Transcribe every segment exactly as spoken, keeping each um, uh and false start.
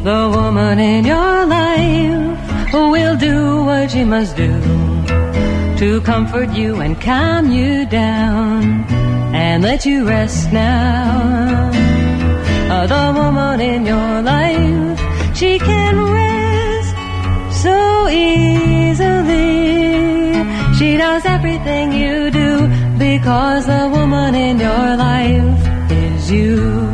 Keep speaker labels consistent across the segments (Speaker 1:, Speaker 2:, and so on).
Speaker 1: The woman in your life will do what she must do to comfort you and calm you down and let you rest now. Uh, the woman in your life, she can rest so easily. She knows everything you do because the woman in your life is you.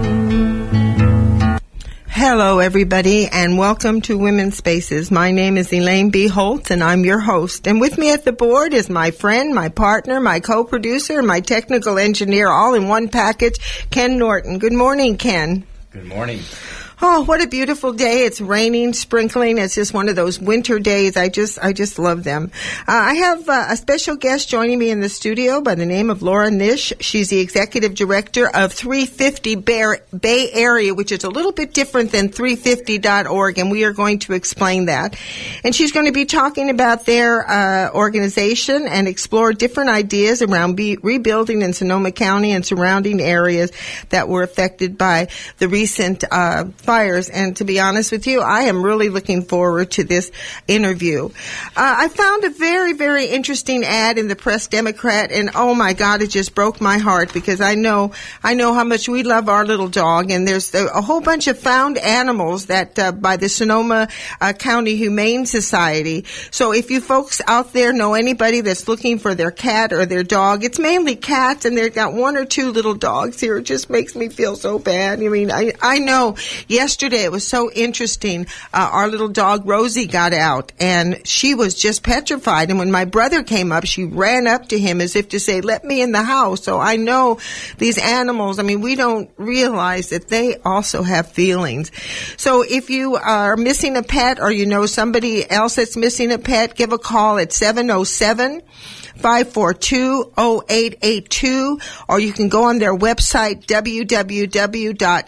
Speaker 2: Hello, everybody, and welcome to Women's Spaces. My name is Elaine B. Holtz, and I'm your host. And with me at the board is my friend, my partner, my co-producer, my technical engineer, all in one package, Ken Norton. Good morning, Ken.
Speaker 3: Good morning.
Speaker 2: Oh, what a beautiful day. It's raining, sprinkling. It's just one of those winter days. I just, I just love them. Uh, I have uh, a special guest joining me in the studio by the name of Laura Nish. She's the executive director of three fifty Bay Area, which is a little bit different than three fifty dot org, and we are going to explain that. And she's going to be talking about their uh, organization and explore different ideas around be- rebuilding in Sonoma County and surrounding areas that were affected by the recent uh fires. And to be honest with you, I am really looking forward to this interview. Uh, I found a very, very interesting ad in the Press Democrat, and oh my God, it just broke my heart because I know, I know how much we love our little dog, and there's a, a whole bunch of found animals that uh, by the Sonoma uh, County Humane Society. So if you folks out there know anybody that's looking for their cat or their dog, it's mainly cats, and they've got one or two little dogs here. It just makes me feel so bad. I mean, I, I know. Yesterday, it was so interesting. Uh, our little dog, Rosie, got out, and she was just petrified. And when my brother came up, she ran up to him as if to say, let me in the house. So I know these animals, I mean, we don't realize that they also have feelings. So if you are missing a pet or you know somebody else that's missing a pet, give a call at seven oh seven, five four two, oh eight eight two, or you can go on their website, w w w dot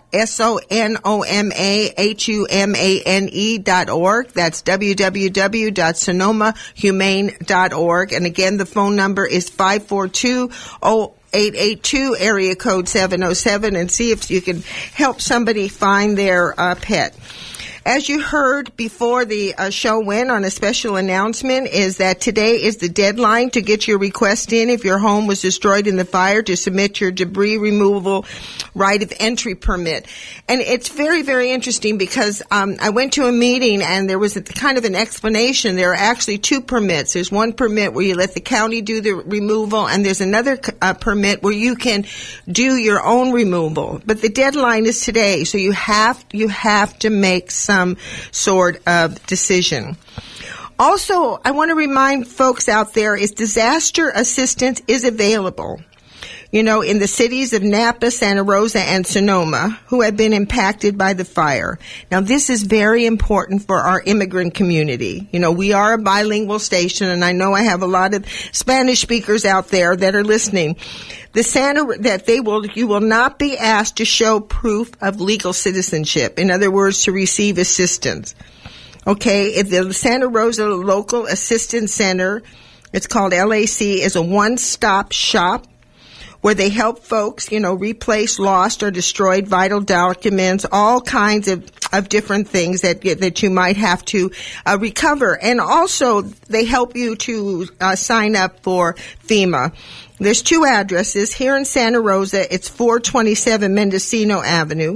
Speaker 2: sonoma humane dot org. That's w w w dot sonoma humane dot org. And again, the phone number is five four two, oh eight eight two, area code seven oh seven, and see if you can help somebody find their uh, pet. As you heard before the uh, show went on a special announcement is that today is the deadline to get your request in if your home was destroyed in the fire to submit your debris removal right of entry permit. And it's very, very interesting because um, I went to a meeting and there was a, kind of an explanation. There are actually two permits. There's one permit where you let the county do the removal, and there's another uh, permit where you can do your own removal. But the deadline is today, so you have you have to make some some sort of decision. Also, I want to remind folks out there is disaster assistance is available, you know, in the cities of Napa, Santa Rosa, and Sonoma, who have been impacted by the fire. Now, this is very important for our immigrant community. You know, we are a bilingual station, and I know I have a lot of Spanish speakers out there that are listening. The Santa, that they will, you will not be asked to show proof of legal citizenship. In other words, to receive assistance. Okay, if the Santa Rosa Local Assistance Center, it's called L A C, is a one-stop shop where they help folks, you know, replace lost or destroyed vital documents, all kinds of, of different things that that you might have to uh, recover. And also, they help you to uh, sign up for FEMA. There's two addresses. Here in Santa Rosa, it's four twenty-seven Mendocino Avenue.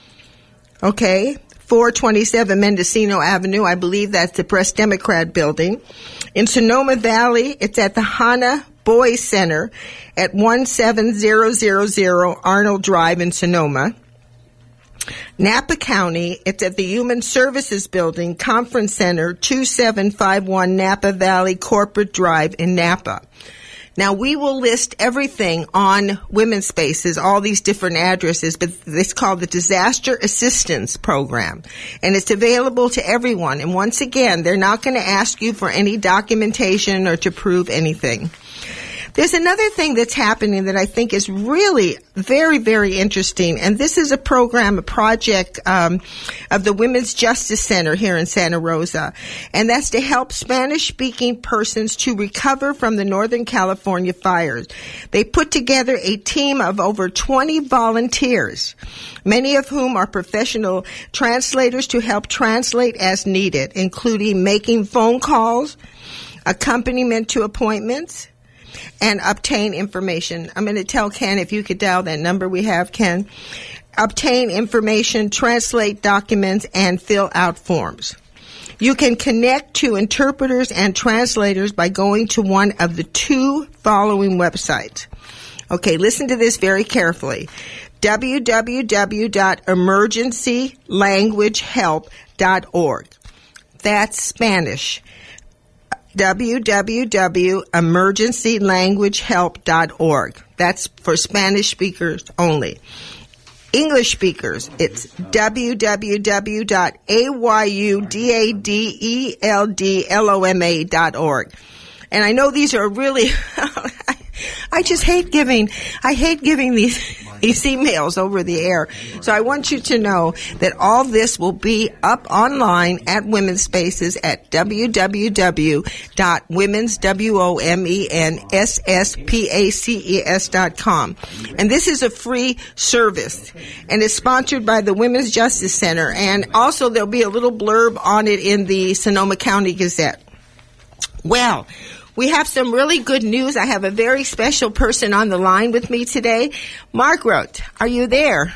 Speaker 2: Okay, four twenty-seven Mendocino Avenue. I believe that's the Press Democrat building. In Sonoma Valley, it's at the Hana Boys Center at seventeen hundred Arnold Drive in Sonoma. Napa County, it's at the Human Services Building, Conference Center, twenty-seven fifty-one Napa Valley Corporate Drive in Napa. Now, we will list everything on Women's Spaces, all these different addresses, but it's called the Disaster Assistance Program, and it's available to everyone. And once again, they're not going to ask you for any documentation or to prove anything. There's another thing that's happening that I think is really very, very interesting, and this is a program, a project um, of the Women's Justice Center here in Santa Rosa, and that's to help Spanish-speaking persons to recover from the Northern California fires. They put together a team of over twenty volunteers, many of whom are professional translators to help translate as needed, including making phone calls, accompaniment to appointments, and obtain information. I'm going to tell Ken if you could dial that number we have, Ken. Obtain information, translate documents, and fill out forms. You can connect to interpreters and translators by going to one of the two following websites. Okay, listen to this very carefully. w w w dot emergency language help dot org. That's Spanish. w w w dot emergency language help dot org. That's for Spanish speakers only. English speakers, it's w w w dot a y u daddleloma dot org. And I know these are really, I just hate giving, I hate giving these, these emails over the air. So I want you to know that all this will be up online at Women's Spaces at w w w dot women's spaces dot com. And this is a free service, and it's sponsored by the Women's Justice Center. And also there'll be a little blurb on it in the Sonoma County Gazette. Well, we have some really good news. I have a very special person on the line with me today. Margaret, are you there?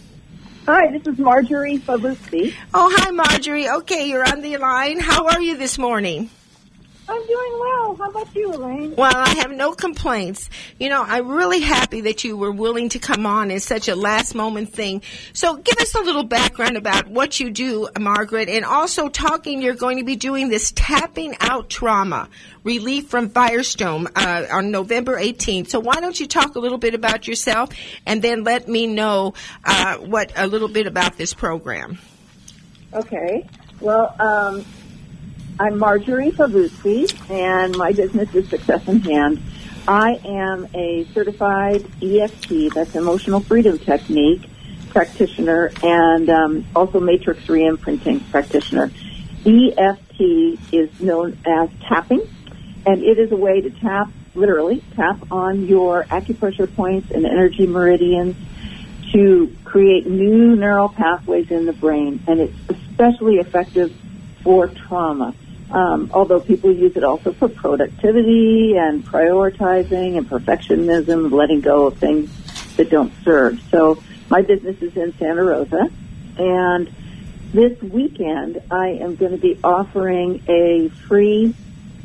Speaker 3: Hi, this is Marjorie Fabusti.
Speaker 2: Oh, hi, Marjorie. Okay, you're on the line. How are you this morning?
Speaker 3: I'm doing well. How about you, Elaine?
Speaker 2: Well, I have no complaints. You know, I'm really happy that you were willing to come on in such a last-moment thing. So give us a little background about what you do, Margaret, and also talking, you're going to be doing this Tapping Out Trauma, Relief from Firestorm, uh, on November eighteenth. So why don't you talk a little bit about yourself, and then let me know uh, what a little bit about this program.
Speaker 3: Okay. Well, um... I'm Marjorie Fabusti, and my business is Success in Hand. I am a certified E F T, that's Emotional Freedom Technique, practitioner, and um, also matrix re-imprinting practitioner. E F T is known as tapping, and it is a way to tap, literally, tap on your acupressure points and energy meridians to create new neural pathways in the brain, and it's especially effective for trauma. Um, although people use it also for productivity and prioritizing and perfectionism, letting go of things that don't serve. So my business is in Santa Rosa, and this weekend I am going to be offering a free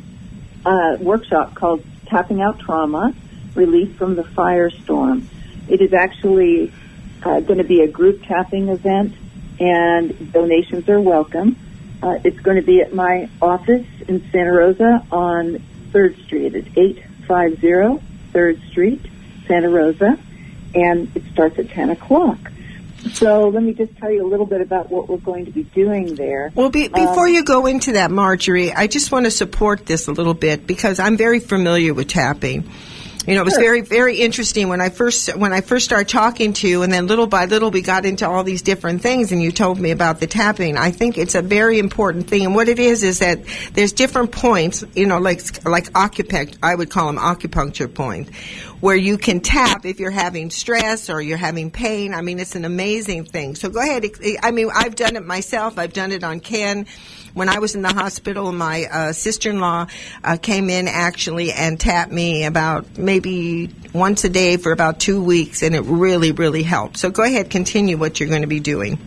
Speaker 3: uh, workshop called Tapping Out Trauma, Relief from the Firestorm. It is actually uh, going to be a group tapping event, and donations are welcome. Uh, it's going to be at my office in Santa Rosa on third Street. It's eight fifty third Street, Santa Rosa, and it starts at ten o'clock. So let me just tell you a little bit about what we're going to be doing there.
Speaker 2: Well, be, before
Speaker 3: um,
Speaker 2: you go into that, Marjorie, I just want to support this a little bit because I'm very familiar with tapping. You know, it was
Speaker 3: Sure.
Speaker 2: very, very interesting when I first when I first started talking to you, and then little by little we got into all these different things, and you told me about the tapping. I think it's a very important thing, and what it is is that there's different points, you know, like like acupuncture, I would call them acupuncture points, where you can tap if you're having stress or you're having pain. I mean, it's an amazing thing. So go ahead. I mean, I've done it myself. I've done it on Ken. When I was in the hospital, my uh, sister-in-law uh, came in actually and tapped me about maybe once a day for about two weeks, and it really, really helped. So go ahead, continue what you're going to be doing.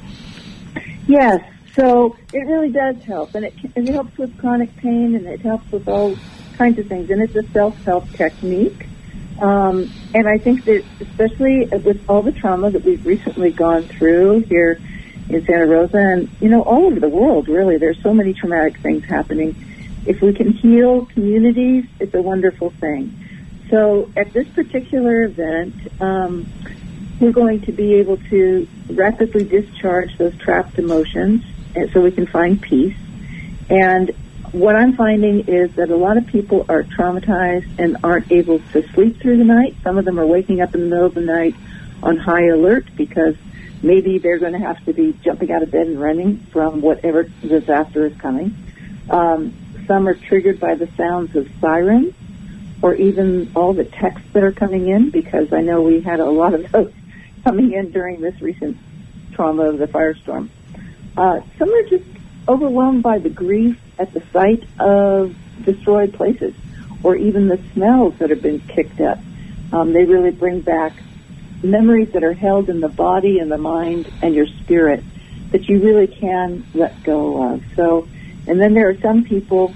Speaker 3: Yes, so it really does help, and it, it helps with chronic pain, and it helps with all kinds of things, and it's a self-help technique. Um, and I think that especially with all the trauma that we've recently gone through here in Santa Rosa and, you know, all over the world, really, there's so many traumatic things happening. If we can heal communities, it's a wonderful thing. So at this particular event, um, we're going to be able to rapidly discharge those trapped emotions and so we can find peace. And what I'm finding is that a lot of people are traumatized and aren't able to sleep through the night. Some of them are waking up in the middle of the night on high alert because maybe they're going to have to be jumping out of bed and running from whatever disaster is coming. Um, some are triggered by the sounds of sirens or even all the texts that are coming in, because I know we had a lot of those coming in during this recent trauma of the firestorm. Uh, some are just overwhelmed by the grief at the sight of destroyed places or even the smells that have been kicked up. Um, they really bring back memories that are held in the body and the mind and your spirit that you really can let go of. So, and then there are some people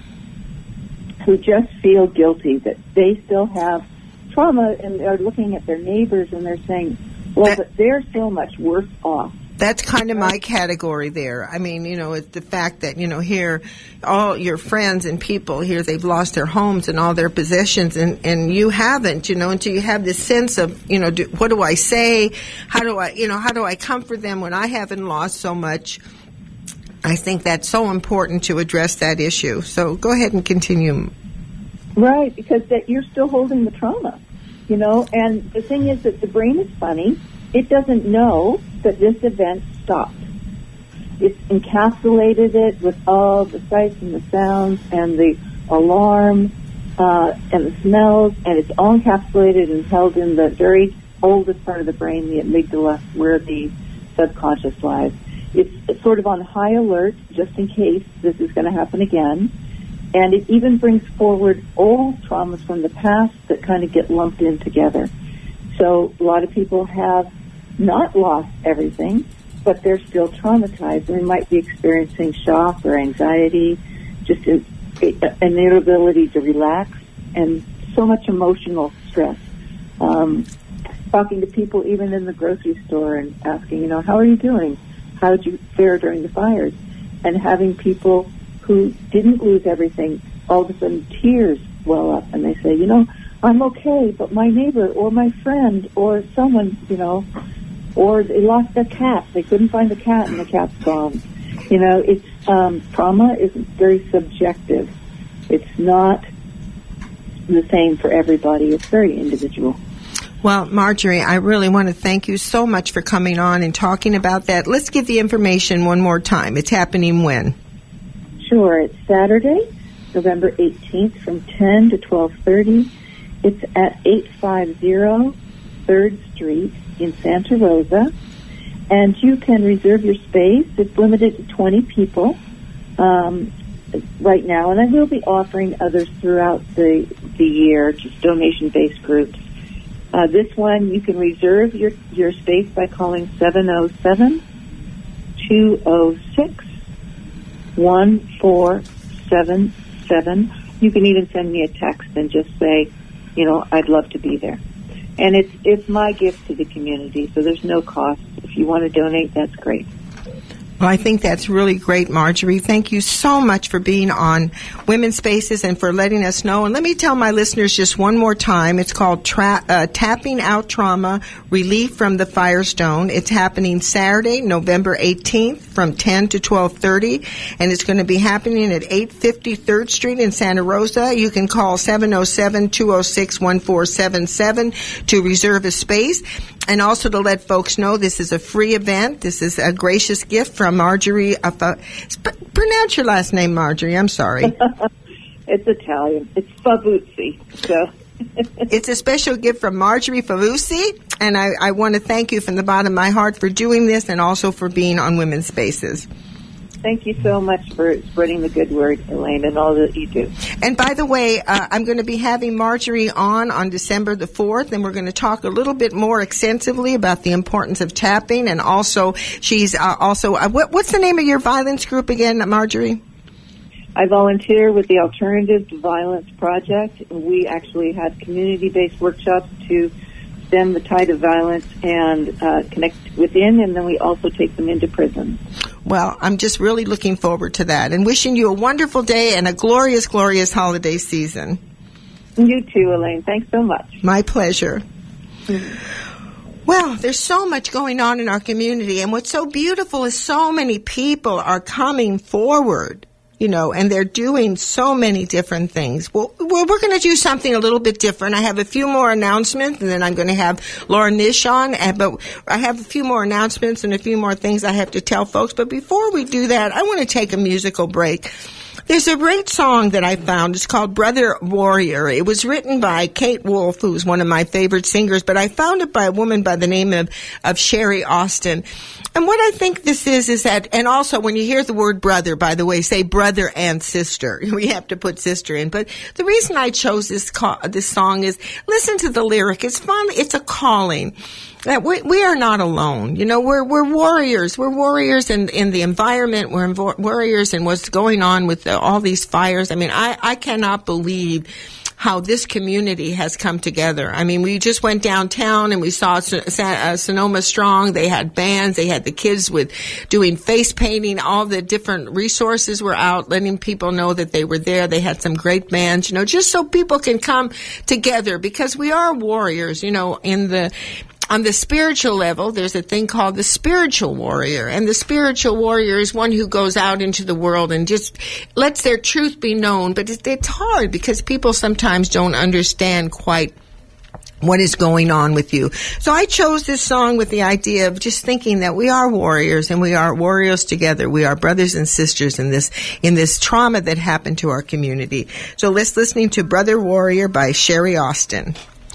Speaker 3: who just feel guilty that they still have trauma and are looking at their neighbors and they're saying, well, that, but they're so much worse off.
Speaker 2: That's kind of my category there. I mean, you know, it's the fact that, you know, here, all your friends and people here, they've lost their homes and all their possessions, and, and you haven't, you know, until you have this sense of, you know, do, what do I say? How do I, you know, how do I comfort them when I haven't lost so much? I think that's so important to address that issue. So go ahead and continue.
Speaker 3: Right, because that you're still holding the trauma, you know, and the thing is that the brain is funny. It doesn't know that this event stopped. It's encapsulated it with all the sights and the sounds and the alarm uh, and the smells, and it's all encapsulated and held in the very oldest part of the brain, the amygdala, where the subconscious lies. It's, it's sort of on high alert just in case this is going to happen again. And it even brings forward old traumas from the past that kind of get lumped in together. So a lot of people have not lost everything, but they're still traumatized. They might be experiencing shock or anxiety, just an, an inability to relax, and so much emotional stress. Um, talking to people even in the grocery store and asking, you know, how are you doing? How did you fare during the fires? And having people who didn't lose everything, all of a sudden tears well up, and they say, you know, I'm okay, but my neighbor or my friend or someone, you know, or they lost their cat. They couldn't find the cat, and the cat's gone. You know, it's um, trauma is very subjective. It's not the same for everybody. It's very individual.
Speaker 2: Well, Marjorie, I really want to thank you so much for coming on and talking about that. Let's give the information one more time. It's happening when?
Speaker 3: Sure. It's Saturday, November eighteenth from ten to twelve thirty. It's at eight fifty third Street in Santa Rosa. And you can reserve your space. It's limited to twenty people um, right now. And I will be offering others throughout the, the year, just donation-based groups. Uh, this one, you can reserve your, your space by calling seven oh seven, two oh six, one four seven seven. You can even send me a text and just say, you know, I'd love to be there. And it's it's my gift to the community, so there's no cost. If you want to donate, that's great.
Speaker 2: Well, I think that's really great, Marjorie. Thank you so much for being on Women's Spaces and for letting us know. And let me tell my listeners just one more time. It's called tra- uh, Tapping Out Trauma, Relief from the Firestone. It's happening Saturday, November eighteenth from ten to twelve thirty. And it's going to be happening at eight fifty third Street in Santa Rosa. You can call seven oh seven, two oh six, one four seven seven to reserve a space. And also to let folks know this is a free event. This is a gracious gift from Marjorie. Uh, sp- pronounce your last name, Marjorie. I'm sorry.
Speaker 3: It's Italian. It's Favuzzi. So.
Speaker 2: It's a special gift from Marjorie Favuzzi. And I, I want to thank you from the bottom of my heart for doing this and also for being on Women's Spaces.
Speaker 3: Thank you so much for spreading the good word, Elaine, and all that you do.
Speaker 2: And by the way, uh, I'm going to be having Marjorie on on December the fourth, and we're going to talk a little bit more extensively about the importance of tapping. And also, she's uh, also, uh, what, what's the name of your violence group again, Marjorie?
Speaker 3: I volunteer with the Alternative to Violence Project. We actually had community-based workshops to stem the tide of violence and uh, connect within, and then we also take them into prison.
Speaker 2: Well, I'm just really looking forward to that and wishing you a wonderful day and a glorious, glorious holiday season.
Speaker 3: You too, Elaine. Thanks so much.
Speaker 2: My pleasure. Mm-hmm. Well, there's so much going on in our community, and what's so beautiful is so many people are coming forward You know, and they're doing so many different things. Well, well we're going to do something a little bit different. I have a few more announcements, and then I'm going to have Laura Nish on. And, but I have a few more announcements and a few more things I have to tell folks. But before we do that, I want to take a musical break. There's a great song that I found. It's called Brother Warrior. It was written by Kate Wolf, who's one of my favorite singers, but I found it by a woman by the name of, of Sherry Austin. And what I think this is, is that, and also when you hear the word brother, by the way, say brother and sister. We have to put sister in. But the reason I chose this call, this song is, listen to the lyric. It's fun. It's a calling. That we, we are not alone. You know, we're, we're warriors. We're warriors in, in the environment. We're invo- warriors in what's going on with the, all these fires. I mean, I, I cannot believe how this community has come together. I mean, we just went downtown and we saw uh, Sonoma Strong. They had bands. They had the kids with doing face painting. All the different resources were out, letting people know that they were there. They had some great bands, you know, just so people can come together, because we are warriors, you know, in the on the spiritual level. There's a thing called the spiritual warrior. And the spiritual warrior is one who goes out into the world and just lets their truth be known. But it's hard because people sometimes don't understand quite what is going on with you. So I chose this song with the idea of just thinking that we are warriors, and we are warriors together. We are brothers and sisters in this, in this trauma that happened to our community. So let's listen to Brother Warrior by Sherry Austin.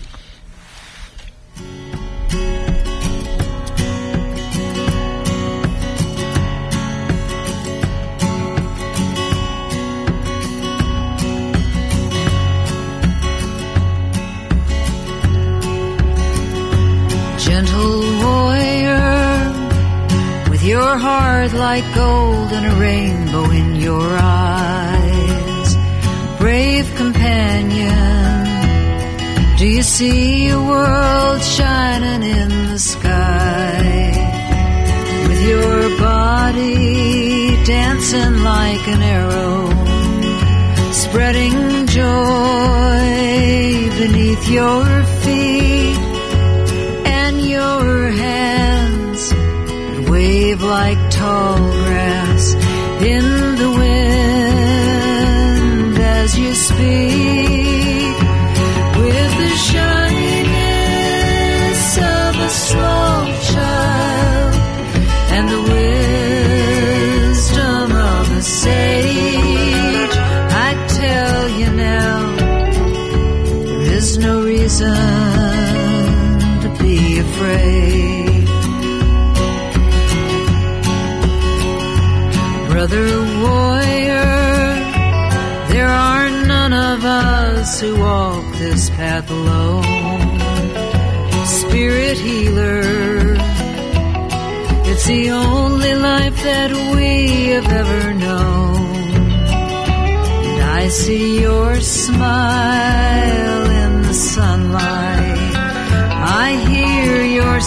Speaker 4: Gentle warrior, with your heart like gold and a rainbow in your eyes. Brave companion, do you see a world shining in the sky? With your body dancing like an arrow, spreading joy beneath your feet. Your hands that wave like tall grass in the wind as you speak, with the shyness of a small child and the wisdom of a sage. I tell you now, there is no reason be afraid. Brother warrior, there are none of us who walk this path alone. Spirit healer, it's the only life that we have ever known. And I see your smile in the sunlight, I hear your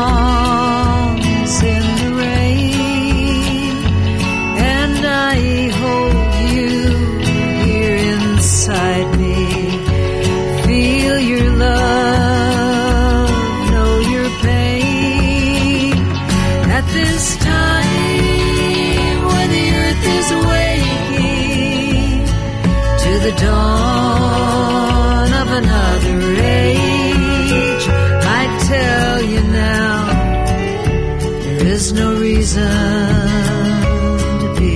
Speaker 4: songs in the rain, and I hold you here inside me. Feel your love, know your pain. At this time when the earth is waking to the dawn of another age, tell you now, there is no reason to be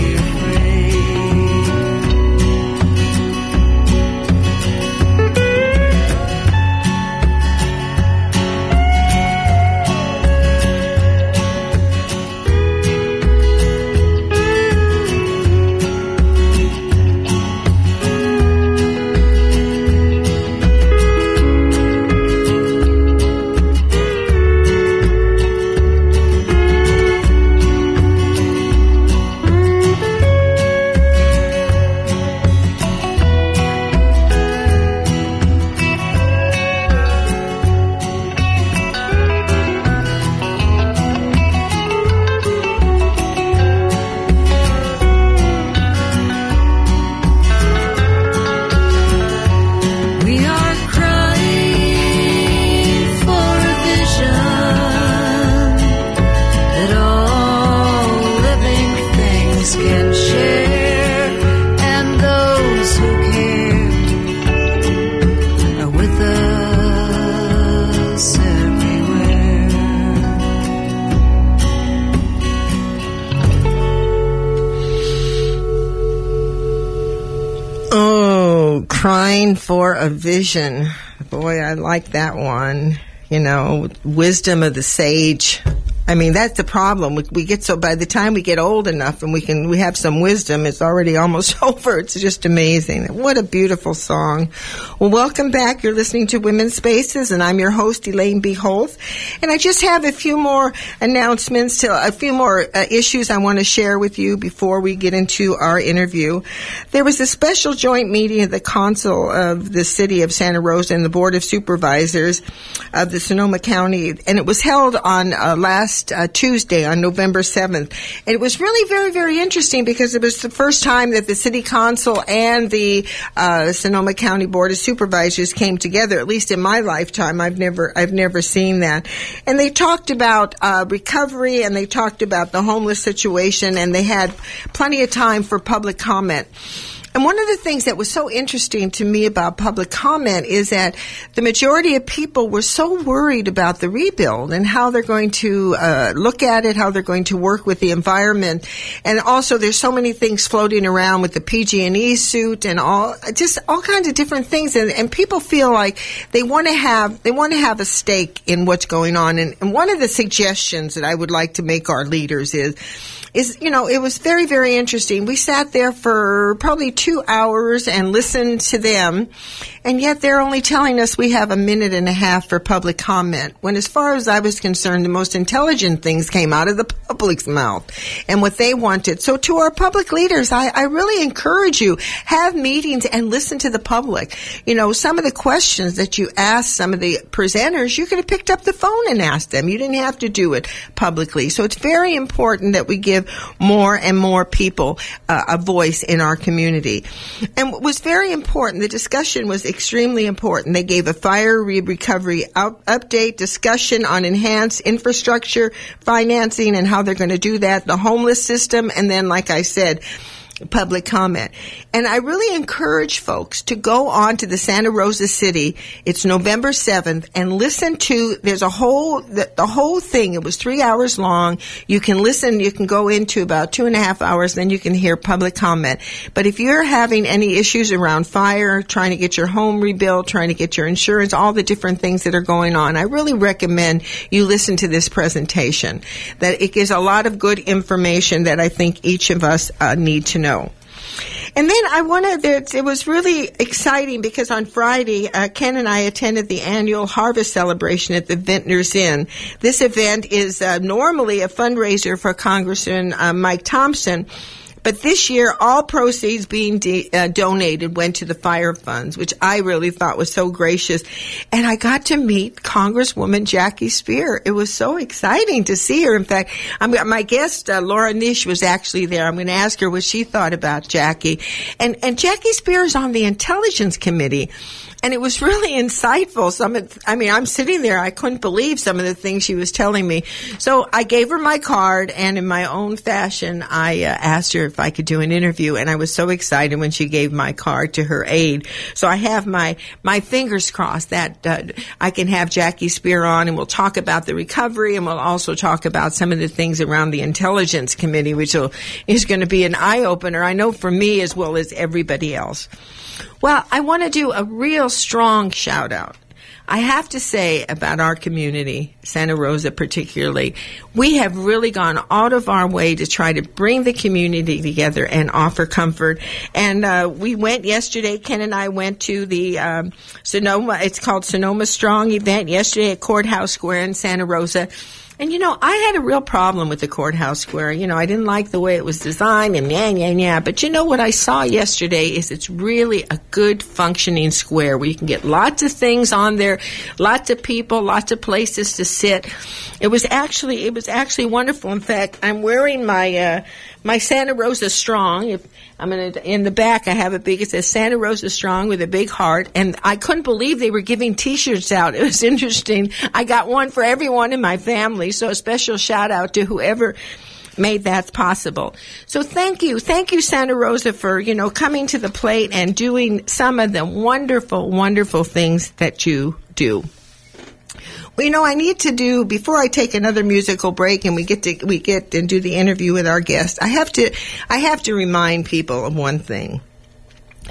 Speaker 2: Trying for a Vision. Boy, I like that one. You know, wisdom of the sage. I mean, that's the problem. We, we get so, by the time we get old enough and we can, we have some wisdom, it's already almost over. It's just amazing. What a beautiful song. Well, welcome back. You're listening to Women's Spaces, and I'm your host, Elaine B. Holt. And I just have a few more announcements, to, a few more uh, issues I want to share with you before we get into our interview. There was a special joint meeting of the Council of the City of Santa Rosa and the Board of Supervisors of the Sonoma County, and it was held on uh, last Uh, Tuesday on November seventh. And it was really very, very interesting because it was the first time that the City Council and the uh, Sonoma County Board of Supervisors came together. At least in my lifetime, I've never, I've never seen that. And they talked about uh, recovery, and they talked about the homeless situation, and they had plenty of time for public comment. And one of the things that was so interesting to me about public comment is that the majority of people were so worried about the rebuild and how they're going to uh, look at it, how they're going to work with the environment. And also there's so many things floating around with the P G and E suit and all, just all kinds of different things. And, and people feel like they want to have, they want to have a stake in what's going on. And, and one of the suggestions that I would like to make our leaders is, is, you know, it was very, very interesting. We sat there for probably two hours and listened to them, and yet they're only telling us we have a minute and a half for public comment, when as far as I was concerned, the most intelligent things came out of the public's mouth and what they wanted. So to our public leaders, I, I really encourage you, have meetings and listen to the public. You know, some of the questions that you asked some of the presenters, you could have picked up the phone and asked them. You didn't have to do it publicly. So it's very important that we give more and more people uh, a voice in our community. And what was very important, the discussion was extremely important. They gave a fire recovery out, update, discussion on enhanced infrastructure, financing, and how they're going to do that, the homeless system, and then, like I said, public comment. And I really encourage folks to go on to the Santa Rosa City. It's November seventh, and listen to, there's a whole, the, the whole thing, it was three hours long. You can listen, you can go into about two and a half hours, then you can hear public comment. But if you're having any issues around fire, trying to get your home rebuilt, trying to get your insurance, all the different things that are going on, I really recommend you listen to this presentation. That it gives a lot of good information that I think each of us uh, need to know. know. And then I wanted, it was really exciting because on Friday, uh, Ken and I attended the annual harvest celebration at the Vintners Inn. This event is uh, normally a fundraiser for Congressman uh, Mike Thompson. But this year, all proceeds being de- uh, donated went to the fire funds, which I really thought was so gracious. And I got to meet Congresswoman Jackie Speier. It was so exciting to see her. In fact, I'm, my guest, uh, Laura Nish, was actually there. I'm going to ask her what she thought about Jackie. And, and Jackie Speier is on the Intelligence Committee. And it was really insightful. Some, of, I mean, I'm sitting there. I couldn't believe some of the things she was telling me. So I gave her my card, and in my own fashion, I uh, asked her if I could do an interview. And I was so excited when she gave my card to her aide. So I have my my fingers crossed that uh, I can have Jackie Speier on, and we'll talk about the recovery, and we'll also talk about some of the things around the Intelligence Committee, which will, is going to be an eye opener. I know for me as well as everybody else. Well, I want to do a real strong shout out. I have to say about our community, Santa Rosa particularly, we have really gone out of our way to try to bring the community together and offer comfort. And uh, we went yesterday, Ken and I went to the um, Sonoma, it's called Sonoma Strong event yesterday at Courthouse Square in Santa Rosa. And, you know, I had a real problem with the Courthouse Square. You know, I didn't like the way it was designed and yeah, yeah, yeah. But, you know, what I saw yesterday is it's really a good functioning square where you can get lots of things on there, lots of people, lots of places to sit. It was actually, it was actually wonderful. In fact, I'm wearing my, uh, my Santa Rosa Strong. If I'm gonna, in the back, I have a big, it says Santa Rosa Strong with a big heart. And I couldn't believe they were giving T-shirts out. It was interesting. I got one for everyone in my family. So a special shout out to whoever made that possible. So thank you. Thank you, Santa Rosa, for, you know, coming to the plate and doing some of the wonderful, wonderful things that you do. Well, you know, I need to do, before I take another musical break and we get to, we get and do the interview with our guest, I have to, I have to remind people of one thing.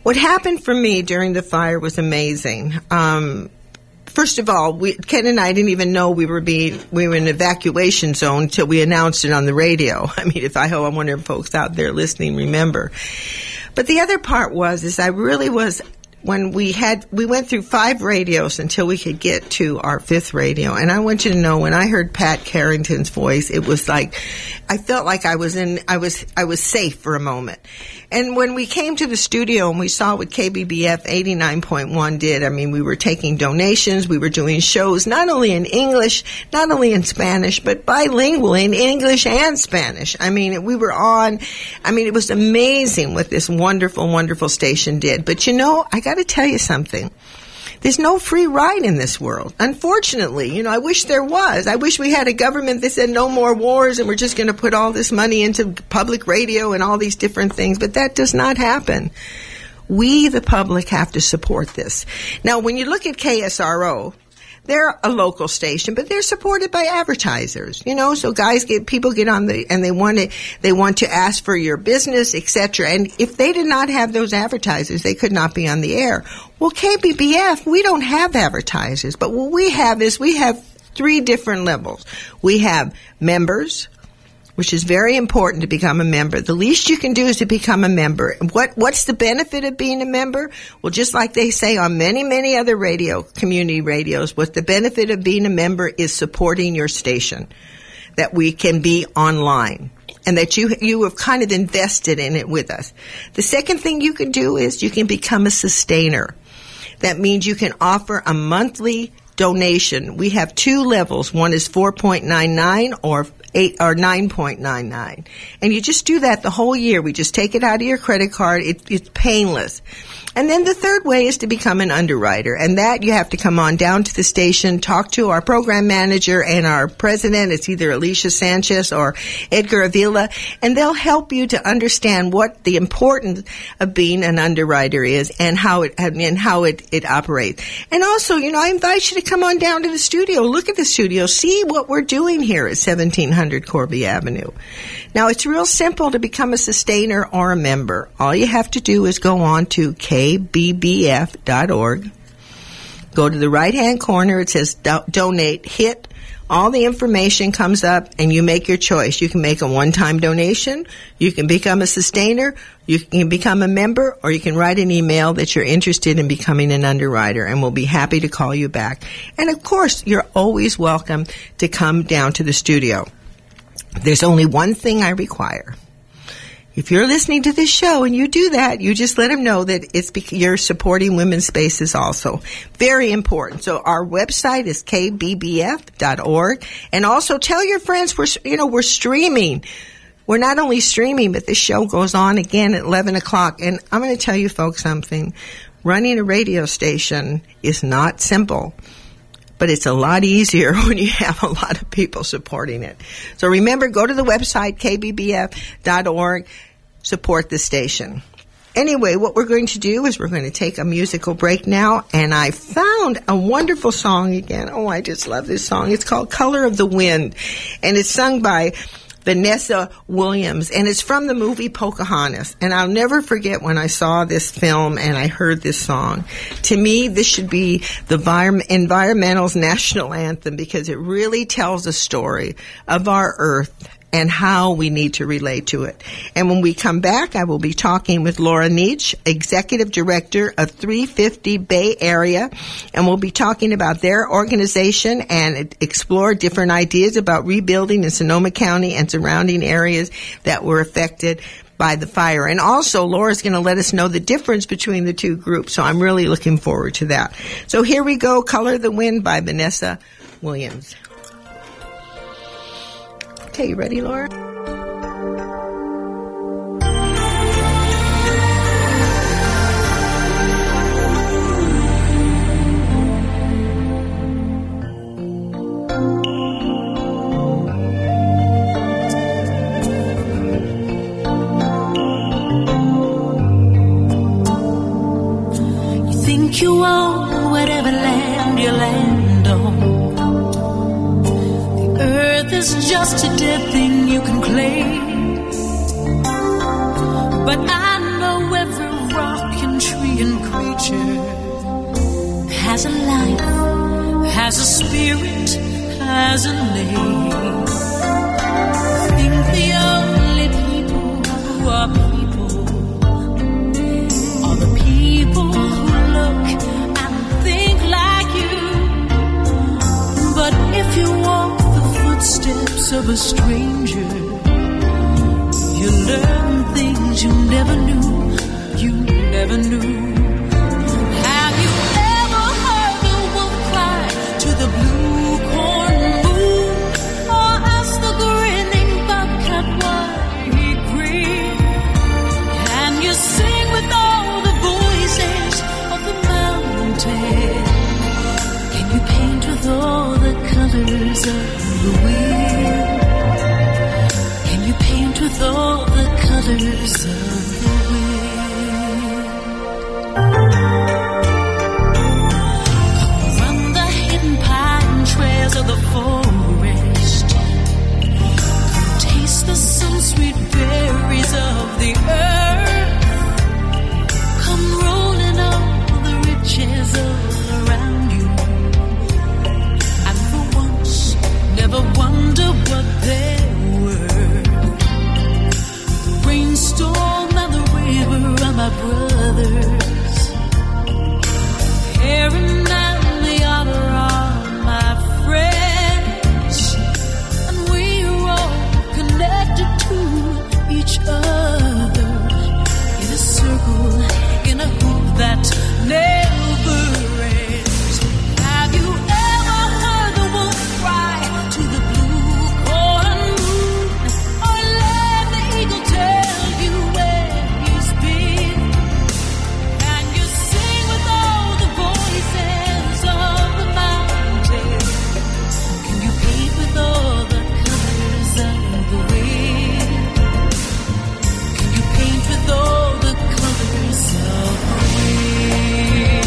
Speaker 2: What happened for me during the fire was amazing. Um, first of all, we, Ken and I didn't even know we were being we were in an evacuation zone until we announced it on the radio. I mean, if I hope I wonder if folks out there listening remember. But the other part was is I really was. When we had, we went through five radios until we could get to our fifth radio. And I want you to know, when I heard Pat Carrington's voice, it was like, I felt like I was in, I was, I was safe for a moment. And when we came to the studio and we saw what K B B F eighty-nine point one did, I mean, we were taking donations, we were doing shows, not only in English, not only in Spanish, but bilingual in English and Spanish. I mean, we were on, I mean, it was amazing what this wonderful, wonderful station did. But you know, I got to tell you something. There's no free ride in this world. Unfortunately, you know, I wish there was. I wish we had a government that said no more wars and we're just going to put all this money into public radio and all these different things. But that does not happen. We, the public, have to support this. Now, when you look at K S R O, they're a local station, but they're supported by advertisers, you know, so guys get, people get on the, and they want to, they want to ask for your business, et cetera. And if they did not have those advertisers, they could not be on the air. Well, K B B F, we don't have advertisers, but what we have is we have three different levels. We have members, which is very important to become a member. The least you can do is to become a member. What What's the benefit of being a member? Well, just like they say on many, many other radio, community radios, what the benefit of being a member is supporting your station, that we can be online, and that you you have kind of invested in it with us. The second thing you can do is you can become a sustainer. That means you can offer a monthly donation. We have two levels. One is four point nine nine or eight or nine point nine nine. And you just do that the whole year. We just take it out of your credit card. It, it's painless. And then the third way is to become an underwriter. And that you have to come on down to the station, talk to our program manager and our president. It's either Alicia Sanchez or Edgar Avila. And they'll help you to understand what the importance of being an underwriter is and how it, and how it, it operates. And also, you know, I invite you to come on down to the studio. Look at the studio. See what we're doing here at seventeen hundred Corby Avenue. Now, it's real simple to become a sustainer or a member. All you have to do is go on to K B B F dot org. Go to the right-hand corner. It says do- donate. Hit. All the information comes up, and you make your choice. You can make a one-time donation. You can become a sustainer. You can become a member, or you can write an email that you're interested in becoming an underwriter, and we'll be happy to call you back. And, of course, you're always welcome to come down to the studio. There's only one thing I require. If you're listening to this show and you do that, you just let them know that it's bec- you're supporting women's spaces also. Very important. So our website is K B B F dot org. And also tell your friends we're, you know, we're streaming. We're not only streaming, but this show goes on again at eleven o'clock. And I'm going to tell you folks something. Running a radio station is not simple. But it's a lot easier when you have a lot of people supporting it. So remember, go to the website, K B B F dot org, support the station. Anyway, what we're going to do is we're going to take a musical break now, and I found a wonderful song again. Oh, I just love this song. It's called Color of the Wind, and it's sung by Vanessa Williams, and it's from the movie Pocahontas. And I'll never forget when I saw this film and I heard this song. To me, this should be the environmental's national anthem because it really tells a story of our earth and how we need to relate to it. And when we come back, I will be talking with Laura Nietzsche, Executive Director of three fifty Bay Area, and we'll be talking about their organization and explore different ideas about rebuilding in Sonoma County and surrounding areas that were affected by the fire. And also, Laura's going to let us know the difference between the two groups, so I'm really looking forward to that. So here we go, Color of the Wind by Vanessa Williams. Okay, you ready, Laura?
Speaker 5: You think you own whatever land you land on. It's just a dead thing you can claim. But I know every rock and tree sentient creature, has a life, has a spirit, has a name. I think the only people who are people are the people who look and think like you. But if you walk the footsteps of a stranger, you learn things you never knew, you never knew. Have you ever heard the wolf cry to the blue corn moon, or ask the grinning bobcat why he grinned? Can you sing with all the voices of the mountain? Can you paint with all the colors of the wind? Can you paint with all the colors of the wind? From the hidden pine trails of the forest, taste the sun sweet berries of the earth. Come rolling all the riches all around you, and for once never wonder what they're worth. The rainstorm and the river are my brothers. Heron and the otter are my friends, and we're all connected to each other in a circle, in a hoop that never ends. Have you ever heard the wolf cry to the blue corn moon, or let the eagle tell you where he's been? Can you sing with all the voices of the mountain? Can you paint with all the colors of the wind? Can you paint with all the colors of the wind?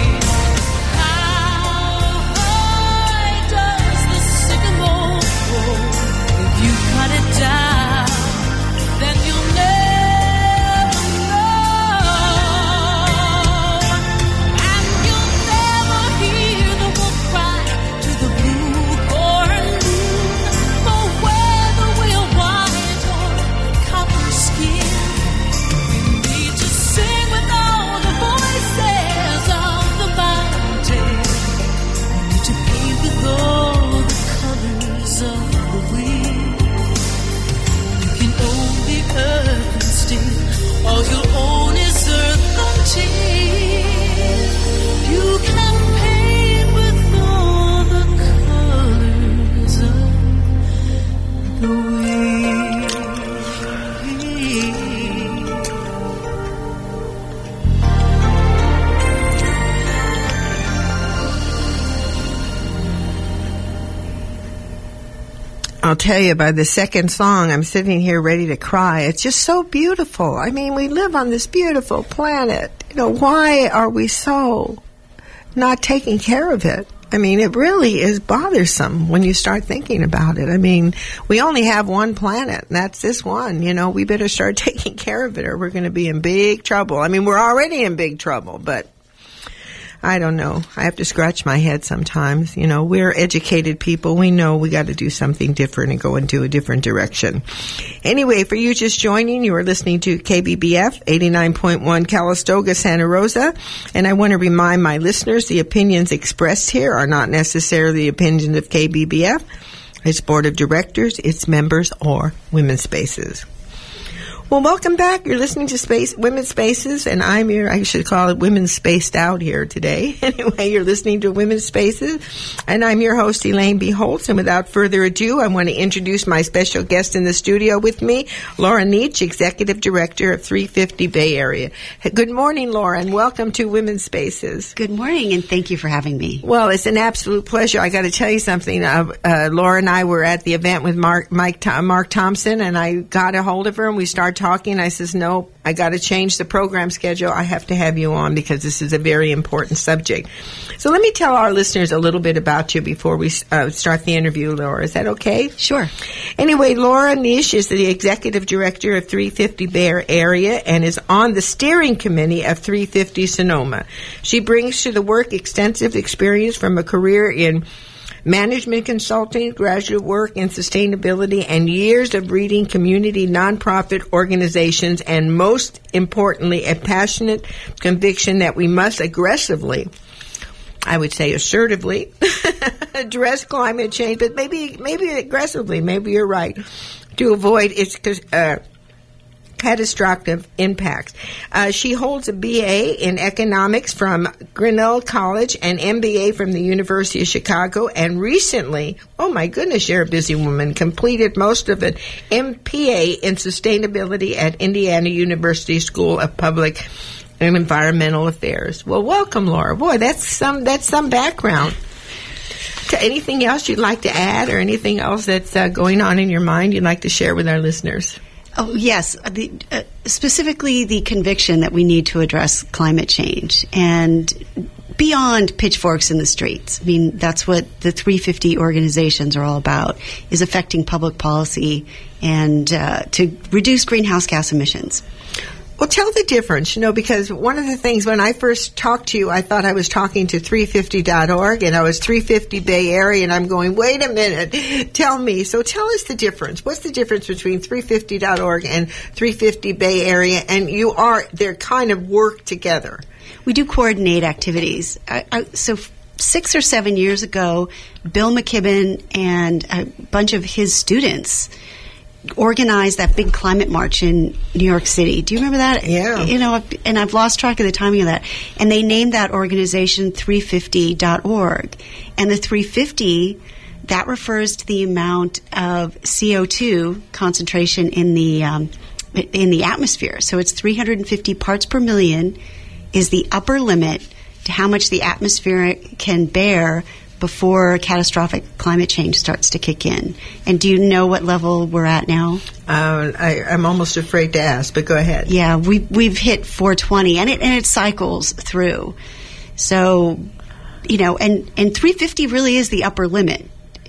Speaker 5: How high does the sycamore grow? If you cut it down, then you'll never know. And you'll never hear the wolf cry to the blue corn moon, for whether we're white or copper skin, we need to sing with all the voices of the mountain. We need to paint with all the colors of the wind. You can own the earth and still all you'll own is earth until you can paint with all the colors of the wind.
Speaker 2: I'll tell you, by the second song, I'm sitting here ready to cry. It's just so beautiful. I mean, we live on this beautiful planet. You know, why are we so not taking care of it? I mean, it really is bothersome when you start thinking about it. I mean, we only have one planet, and that's this one. You know, we better start taking care of it, or we're going to be in big trouble. I mean, we're already in big trouble, but I don't know. I have to scratch my head sometimes. You know, we're educated people. We know we got to do something different and go into a different direction. Anyway, for you just joining, you are listening to K B B F eighty-nine point one Calistoga, Santa Rosa. And I want to remind my listeners, the opinions expressed here are not necessarily the opinions of K B B F, its board of directors, its members, or Women's Spaces. Well, welcome back. You're listening to Space Women's Spaces, and I'm here. I should call it Women's Spaced Out here today. Anyway, you're listening to Women's Spaces, and I'm your host, Elaine B. Holtz. And without further ado, I want to introduce my special guest in the studio with me, Laura Neach, Executive Director of three fifty Bay Area. Good morning, Laura, and welcome to Women's Spaces.
Speaker 6: Good morning, and thank you for having me.
Speaker 2: Well, it's an absolute pleasure. I got to tell you something. Uh, uh, Laura and I were at the event with Mark, Mike, Mark Thompson, and I got a hold of her, and we started talking. I says, no, I got to change the program schedule. I have to have you on because this is a very important subject. So let me tell our listeners a little bit about you before we uh, start the interview, Laura. Is that okay?
Speaker 6: Sure.
Speaker 2: Anyway, Laura Nish is the executive director of three fifty Bay Area and is on the steering committee of three fifty Sonoma. She brings to the work extensive experience from a career in management consulting, graduate work in sustainability, and years of reading community nonprofit organizations, and most importantly, a passionate conviction that we must aggressively, I would say assertively, address climate change, but maybe maybe aggressively, maybe you're right, to avoid its uh, catastrophic impacts. Uh, she holds a B A in economics from Grinnell College and M B A from the University of Chicago, and recently, oh my goodness, you're a busy woman, completed most of an M P A in sustainability at Indiana University School of Public and Environmental Affairs. Well, welcome, Laura. Boy, that's some that's some background. To anything else you'd like to add, or anything else that's uh, going on in your mind you'd like to share with our listeners?
Speaker 6: Oh, yes. The, uh, specifically the conviction that we need to address climate change and beyond pitchforks in the streets. I mean, that's what the three fifty organizations are all about, is affecting public policy and uh, to reduce greenhouse gas emissions.
Speaker 2: Well, tell the difference, you know, because one of the things when I first talked to you, I thought I was talking to three fifty dot org and I was three fifty Bay Area, and I'm going, wait a minute, tell me. So tell us the difference. What's the difference between three fifty dot org and three fifty Bay Area? And you are, they're kind of work together.
Speaker 6: We do coordinate activities. I, I, so f- six or seven years ago, Bill McKibben and a bunch of his students organized that big climate march in New York City. Do you remember that?
Speaker 2: Yeah.
Speaker 6: You know, and I've lost track of the timing of that. And they named that organization three fifty dot org. And the three fifty, that refers to the amount of C O two concentration in the um, in the atmosphere. So it's three hundred fifty parts per million is the upper limit to how much the atmosphere can bear before catastrophic climate change starts to kick in. And do you know what level we're at now?
Speaker 2: Uh, I, I'm almost afraid to ask, but go ahead.
Speaker 6: Yeah, we, we've hit four twenty, and it, and it cycles through. So, you know, and, and three fifty really is the upper limit.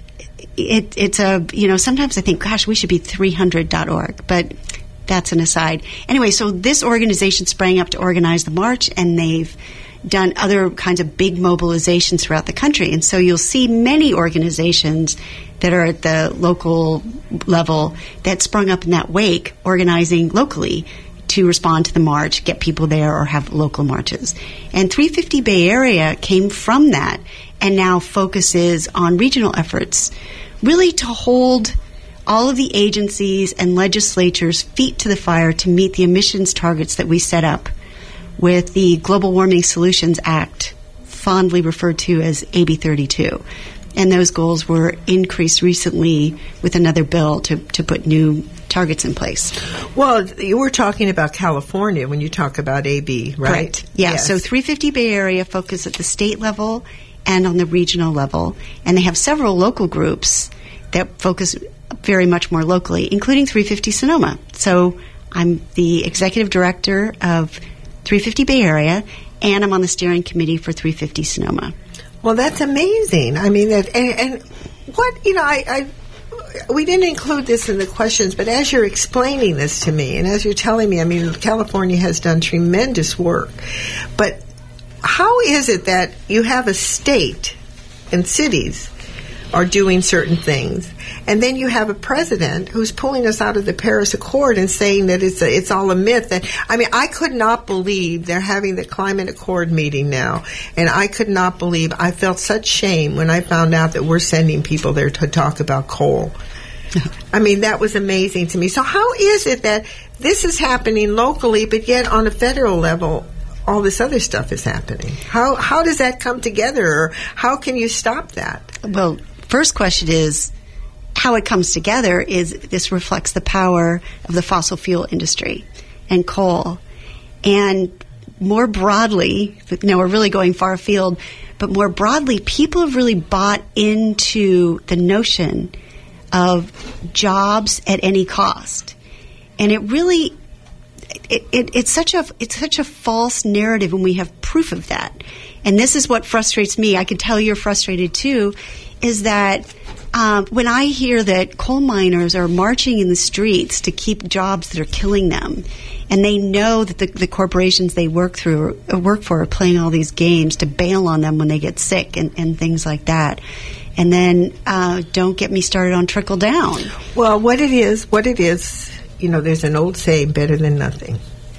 Speaker 6: It, it's a, you know, sometimes I think, gosh, we should be three hundred dot org, but that's an aside. Anyway, so this organization sprang up to organize the march, and they've done other kinds of big mobilizations throughout the country. And so you'll see many organizations that are at the local level that sprung up in that wake, organizing locally to respond to the march, get people there, or have local marches. And three fifty Bay Area came from that and now focuses on regional efforts, really to hold all of the agencies and legislatures' feet to the fire to meet the emissions targets that we set up with the Global Warming Solutions Act, fondly referred to as A B thirty-two. And those goals were increased recently with another bill to, to put new targets in place.
Speaker 2: Well, you were talking about California when you talk about A B, right?
Speaker 6: Correct. Yeah,
Speaker 2: yes.
Speaker 6: So three fifty Bay Area focus at the state level and on the regional level. And they have several local groups that focus very much more locally, including three fifty Sonoma. So I'm the executive director of three fifty Bay Area, and I'm on the steering committee for three fifty Sonoma.
Speaker 2: Well, that's amazing. I mean, that, and, and what, you know, I, I, we didn't include this in the questions, but as you're explaining this to me, and as you're telling me, I mean, California has done tremendous work, but how is it that you have a state and cities are doing certain things, and then you have a president who's pulling us out of the Paris Accord and saying that it's a, it's all a myth? That I mean, I could not believe they're having the Climate Accord meeting now, and I could not believe. I felt such shame when I found out that we're sending people there to talk about coal. I mean, that was amazing to me. So how is it that this is happening locally, but yet on a federal level, all this other stuff is happening? How how does that come together, or how can you stop that?
Speaker 6: Well, first question is, how it comes together is this reflects the power of the fossil fuel industry and coal. And more broadly, you know, we're really going far afield, but more broadly, people have really bought into the notion of jobs at any cost. And it really it, it, it's such a it's such a false narrative when we have proof of that. And this is what frustrates me. I can tell you're frustrated too, is that um, when I hear that coal miners are marching in the streets to keep jobs that are killing them, and they know that the, the corporations they work through or work for are playing all these games to bail on them when they get sick and, and things like that. And then uh, don't get me started on trickle down.
Speaker 2: Well, what it is, what it is, you know, there's an old saying, better than nothing.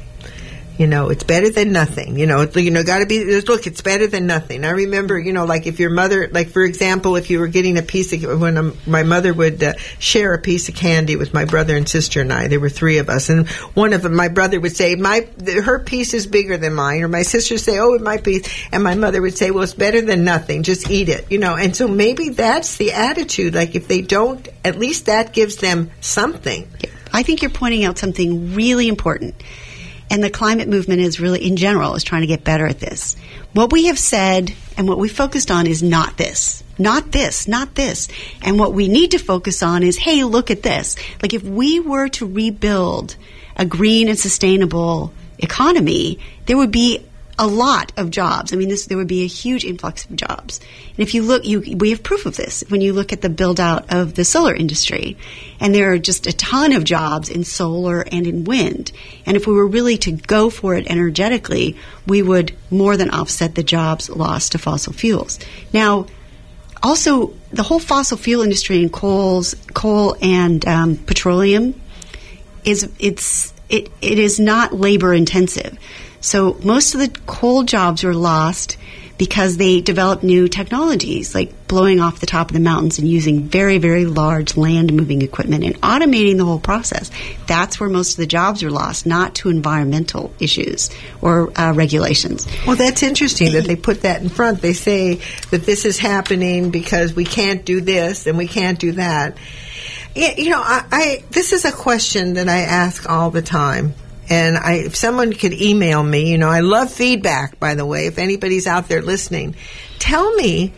Speaker 2: You know, it's better than nothing. You know, it's, you know, got to be, look, it's better than nothing. I remember, you know, like if your mother, like for example, if you were getting a piece of, when um, my mother would uh, share a piece of candy with my brother and sister and I, there were three of us, and one of them, my brother would say, my, her piece is bigger than mine, or my sister would say, oh, my piece, and my mother would say, well, it's better than nothing, just eat it, you know, and so maybe that's the attitude, like if they don't, at least that gives them something.
Speaker 6: I think you're pointing out something really important. And the climate movement is really, in general, is trying to get better at this. What we have said and what we focused on is not this, not this, not this. And what we need to focus on is, hey, look at this. Like if we were to rebuild a green and sustainable economy, there would be a lot of jobs. I mean, this, there would be a huge influx of jobs. And if you look, you, we have proof of this when you look at the build out of the solar industry. And there are just a ton of jobs in solar and in wind. And if we were really to go for it energetically, we would more than offset the jobs lost to fossil fuels. Now, also, the whole fossil fuel industry and coals, coal and um, petroleum is it's it it is not labor intensive. So most of the coal jobs were lost because they developed new technologies like blowing off the top of the mountains and using very, very large land-moving equipment and automating the whole process. That's where most of the jobs were lost, not to environmental issues or uh, regulations.
Speaker 2: Well, that's interesting that they put that in front. They say that this is happening because we can't do this and we can't do that. Yeah, you know, I, I this is a question that I ask all the time. And I, if someone could email me, you know, I love feedback, by the way, if anybody's out there listening. Tell me,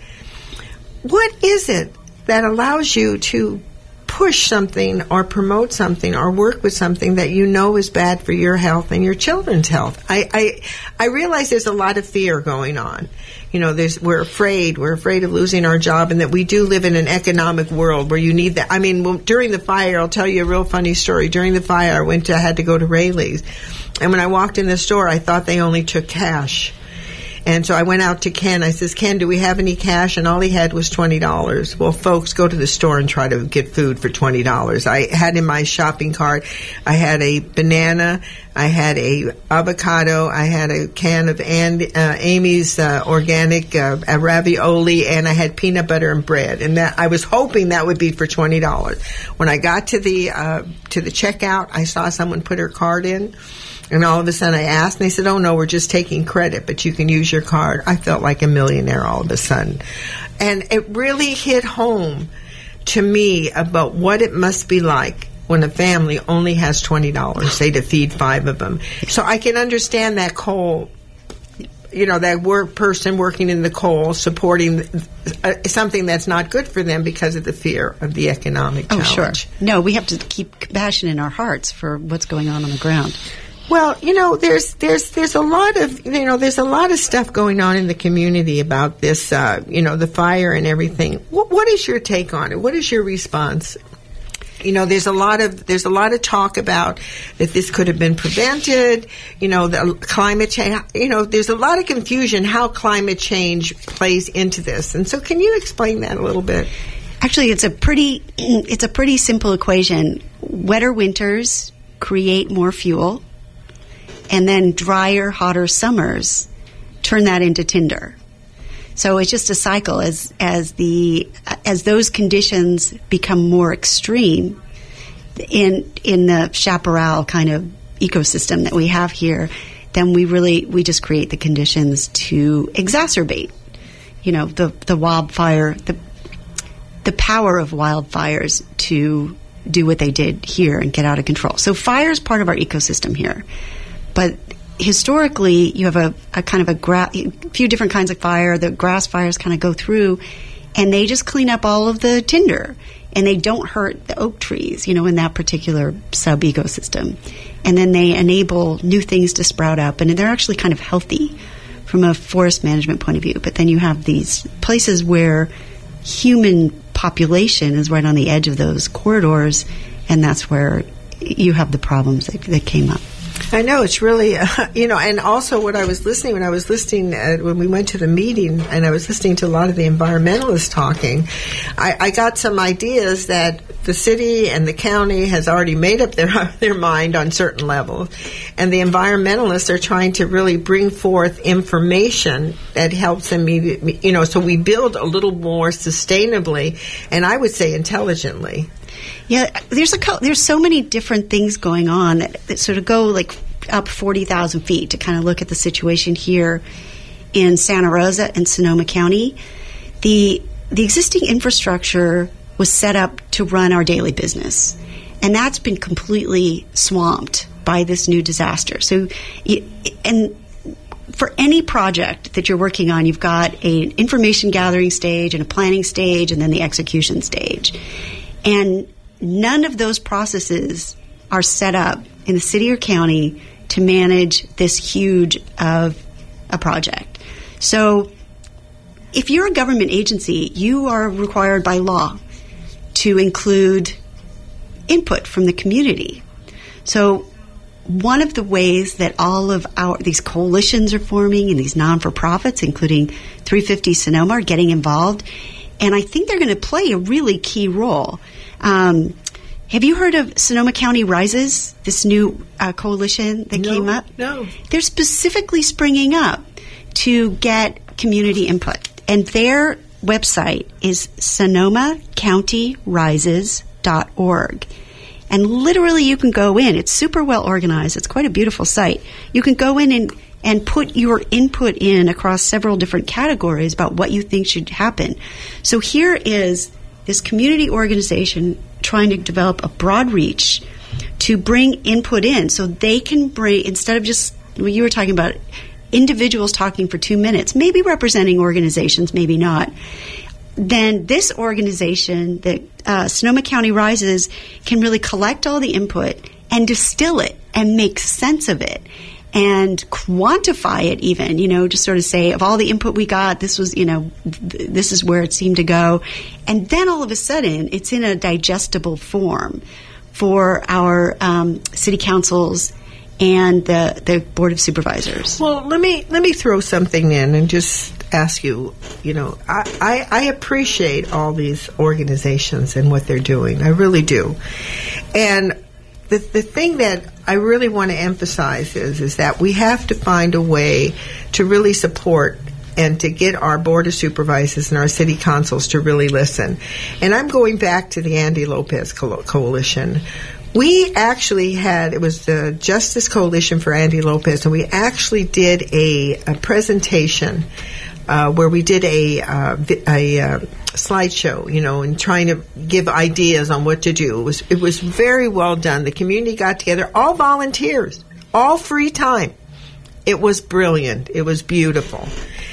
Speaker 2: what is it that allows you to push something or promote something or work with something that you know is bad for your health and your children's health? I, I, I realize there's a lot of fear going on. You know, there's, we're afraid, we're afraid of losing our job, and that we do live in an economic world where you need that. I mean, well, during the fire, I'll tell you a real funny story. During the fire, I went to, I had to go to Rayleigh's, and when I walked in the store, I thought they only took cash. And so I went out to Ken. I says, Ken, do we have any cash? And all he had was twenty dollars. Well, folks, go to the store and try to get food for twenty dollars. I had in my shopping cart, I had a banana, I had a avocado, I had a can of Andy, uh, Amy's uh, organic uh, ravioli, and I had peanut butter and bread. And that I was hoping that would be for twenty dollars. When I got to the uh, to the checkout, I saw someone put her card in. And all of a sudden I asked, and they said, oh, no, we're just taking credit, but you can use your card. I felt like a millionaire all of a sudden. And it really hit home to me about what it must be like when a family only has twenty dollars, say, to feed five of them. So I can understand that coal, you know, that work person working in the coal supporting uh, something that's not good for them because of the fear of the economic challenge.
Speaker 6: Oh, sure. No, we have to keep compassion in our hearts for what's going on on the ground.
Speaker 2: Well, you know, there's there's there's a lot of you know there's a lot of stuff going on in the community about this, uh, you know, the fire and everything. What, what is your take on it? What is your response? You know, there's a lot of there's a lot of talk about that this could have been prevented. You know, the climate change. You know, there's a lot of confusion how climate change plays into this. And so, can you explain that a little bit?
Speaker 6: Actually, it's a pretty it's a pretty simple equation. Wetter winters create more fuel. And then drier, hotter summers turn that into tinder. So it's just a cycle. As as the as those conditions become more extreme in in the chaparral kind of ecosystem that we have here, then we really we just create the conditions to exacerbate, you know, the the wildfire the the power of wildfires to do what they did here and get out of control. So fire is part of our ecosystem here. But historically, you have a, a kind of a gra- few different kinds of fire. The grass fires kind of go through, and they just clean up all of the tinder, and they don't hurt the oak trees, you know, in that particular sub-ecosystem. and then they enable new things to sprout up, and they're actually kind of healthy from a forest management point of view. But then you have these places where human population is right on the edge of those corridors, and that's where you have the problems that, that came up.
Speaker 2: I know, it's really, uh, you know, and also what I was listening, when I was listening, uh, when we went to the meeting, and I was listening to a lot of the environmentalists talking, I, I got some ideas that the city and the county has already made up their their mind on certain levels, and the environmentalists are trying to really bring forth information that helps them, you know, so we build a little more sustainably, and I would say intelligently.
Speaker 6: Yeah, there's a co- there's so many different things going on that, that sort of go like up forty thousand feet to kind of look at the situation here in Santa Rosa and Sonoma County. The the existing infrastructure was set up to run our daily business, and that's been completely swamped by this new disaster. So, and for any project that you're working on, you've got an information gathering stage and a planning stage and then the execution stage. And none of those processes are set up in the city or county to manage this huge of a project. So if you're a government agency, you are required by law to include input from the community. So one of the ways that all of our these coalitions are forming and these non-for-profits, including three fifty Sonoma, are getting involved, and I think they're going to play a really key role. Um, have you heard of Sonoma County Rises, this new uh, coalition that
Speaker 2: no,
Speaker 6: came up?
Speaker 2: No.
Speaker 6: They're specifically springing up to get community input. And their website is sonoma county rises dot org. And literally you can go in. It's super well organized. It's quite a beautiful site. You can go in and, and put your input in across several different categories about what you think should happen. So here is this community organization trying to develop a broad reach to bring input in so they can bring, instead of just what you were talking about, individuals talking for two minutes, maybe representing organizations, maybe not, then this organization, the uh, Sonoma County Rises, can really collect all the input and distill it and make sense of it and quantify it even, you know, just sort of say, of all the input we got, this was, you know, th- this is where it seemed to go. And then all of a sudden, it's in a digestible form for our um, city councils and the, the Board of Supervisors.
Speaker 2: Well, let me let me throw something in and just ask you, you know, I, I, I appreciate all these organizations and what they're doing. I really do. And the the thing that I really want to emphasize is, is that we have to find a way to really support and to get our Board of Supervisors and our city councils to really listen. And I'm going back to the Andy Lopez Co- Coalition. We actually had, it was the Justice Coalition for Andy Lopez, and we actually did a, a presentation uh, where we did a, uh, a uh, slideshow, you know, and trying to give ideas on what to do. It was, it was very well done. The community got together, all volunteers, all free time. It was brilliant. It was beautiful.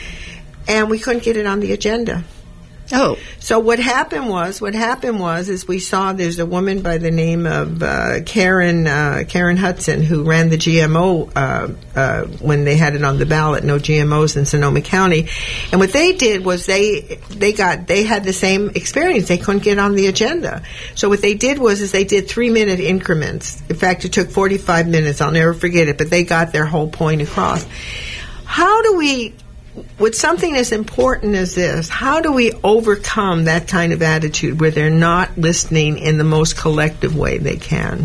Speaker 2: And we couldn't get it on the agenda.
Speaker 6: Oh.
Speaker 2: So what happened was, what happened was, is we saw there's a woman by the name of uh, Karen uh, Karen Hudson who ran the G M O uh, uh, when they had it on the ballot, no G M Os in Sonoma County. And what they did was they they got they had the same experience. They couldn't get on the agenda. So what they did was is they did three minute increments. In fact, it took forty-five minutes. I'll never forget it. But they got their whole point across. How do we? With something as important as this, how do we overcome that kind of attitude where they're not listening in the most collective way they can?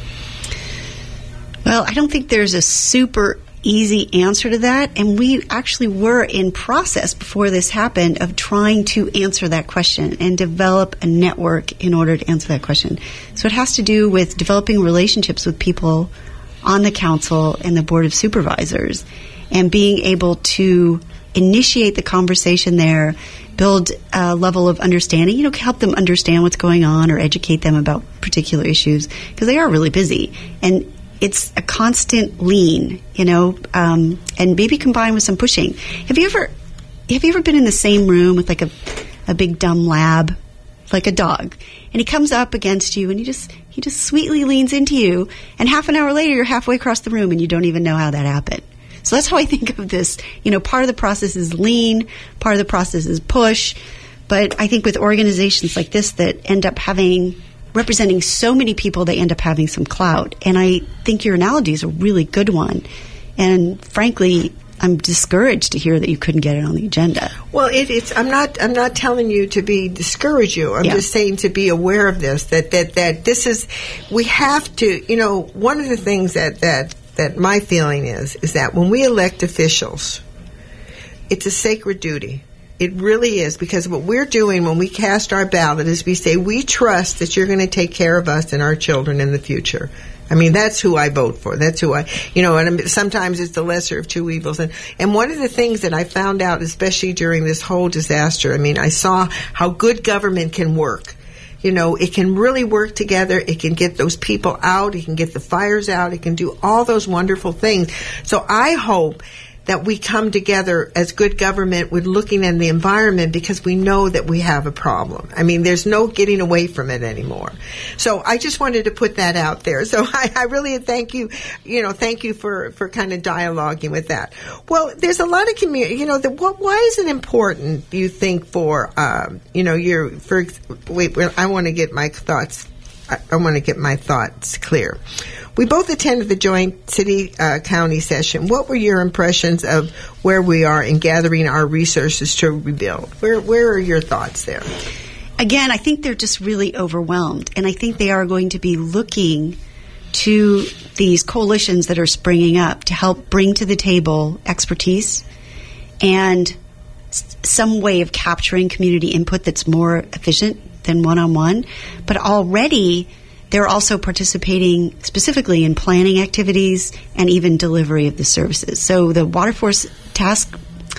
Speaker 6: Well, I don't think there's a super easy answer to that, and we actually were in process before this happened of trying to answer that question and develop a network in order to answer that question. So it has to do with developing relationships with people on the council and the Board of Supervisors and being able to initiate the conversation there, build a level of understanding, you know, help them understand what's going on or educate them about particular issues, because they are really busy. And it's a constant lean, you know, um, and maybe combined with some pushing. Have you ever have you ever been in the same room with like a, a big dumb lab like a dog. And he comes up against you and he just he just sweetly leans into you. And half an hour later, you're halfway across the room and you don't even know how that happened. So that's how I think of this. You know, part of the process is lean, part of the process is push. But I think with organizations like this that end up having, representing so many people, they end up having some clout. And I think your analogy is a really good one. And frankly, I'm discouraged to hear that you couldn't get it on the agenda.
Speaker 2: Well, it, it's. I'm not. I'm not telling you to be discourage you. I'm
Speaker 6: yeah.
Speaker 2: just saying to be aware of this. That that that this is. We have to. You know, one of the things that that that my feeling is is that when we elect officials, it's a sacred duty. It really is, because what we're doing when we cast our ballot is we say we trust that you're going to take care of us and our children in the future. I mean, that's who I vote for. That's who I, you know, and sometimes it's the lesser of two evils. And, and one of the things that I found out, especially during this whole disaster, I mean, I saw how good government can work. You know, it can really work together. It can get those people out. It can get the fires out. It can do all those wonderful things. So I hope that we come together as good government with looking at the environment, because we know that we have a problem. I mean, there's no getting away from it anymore. So I just wanted to put that out there. So I, I really thank you, you know, thank you for, for kind of dialoguing with that. Well, there's a lot of community, you know, the, what, why is it important, do you think, for, um, you know, your, for, wait, I want to get my thoughts, I, I want to get my thoughts clear. We both attended the joint city-county uh, session. What were your impressions of where we are in gathering our resources to rebuild? Where where are your thoughts there?
Speaker 6: Again, I think they're just really overwhelmed, and I think they are going to be looking to these coalitions that are springing up to help bring to the table expertise and s- some way of capturing community input that's more efficient than one-on-one. But already they're also participating specifically in planning activities and even delivery of the services. So the Waterforce Task,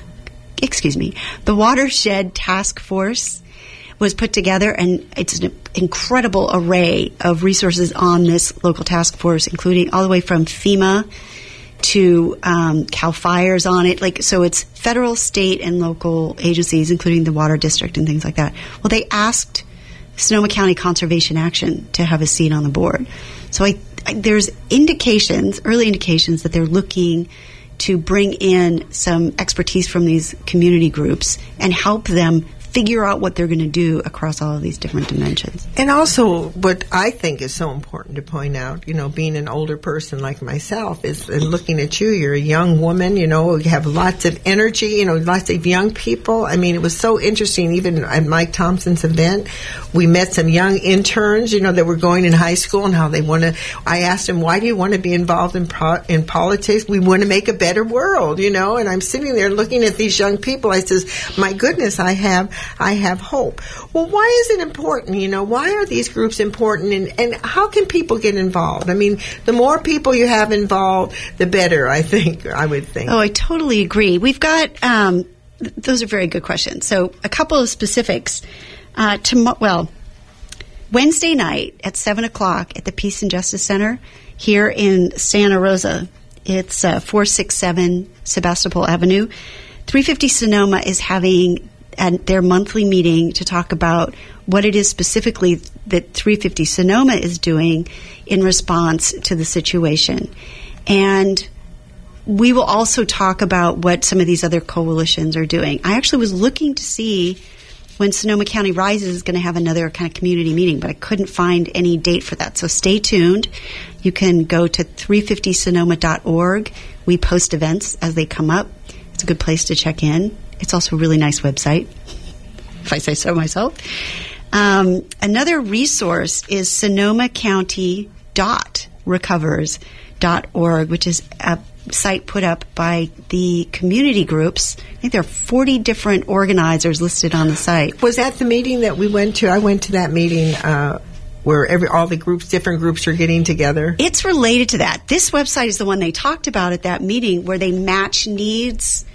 Speaker 6: excuse me, the Watershed Task Force was put together, and it's an incredible array of resources on this local task force, including all the way from FEMA to um, CAL FIRE's on it. Like, so it's federal, state, and local agencies, including the Water District and things like that. Well, they asked Sonoma County Conservation Action to have a seat on the board. So I, I, there's indications, early indications, that they're looking to bring in some expertise from these community groups and help them figure out what they're going to do across all of these different dimensions.
Speaker 2: And also, what I think is so important to point out, you know, being an older person like myself, is and looking at you, you're a young woman, you know, you have lots of energy, you know, lots of young people. I mean, it was so interesting, even at Mike Thompson's event, we met some young interns, you know, that were going in high school, and how they want to, I asked them, why do you want to be involved in pro, in politics? We want to make a better world, you know, and I'm sitting there looking at these young people. I says, my goodness, I have I have hope. Well, why is it important? You know, why are these groups important, and, and how can people get involved? I mean, the more people you have involved, the better, I think, I would think.
Speaker 6: Oh, I totally agree. We've got, um, th- those are very good questions. So a couple of specifics. Uh, tom- well, Wednesday night at seven o'clock at the Peace and Justice Center here in Santa Rosa. It's uh, four sixty-seven Sebastopol Avenue. three fifty Sonoma is having at their monthly meeting to talk about what it is specifically that three fifty Sonoma is doing in response to the situation. And we will also talk about what some of these other coalitions are doing. I actually was looking to see when Sonoma County Rises is going to have another kind of community meeting, but I couldn't find any date for that. So stay tuned. You can go to three fifty sonoma dot org. We post events as they come up. It's a good place to check in. It's also a really nice website, if I say so myself. Um, another resource is sonoma county dot recovers dot org, which is a site put up by the community groups. I think there are forty different organizers listed on the site.
Speaker 2: Was that the meeting that we went to? I went to that meeting uh, where every all the groups, different groups are getting together.
Speaker 6: It's related to that. This website is the one they talked about at that meeting, where they match needs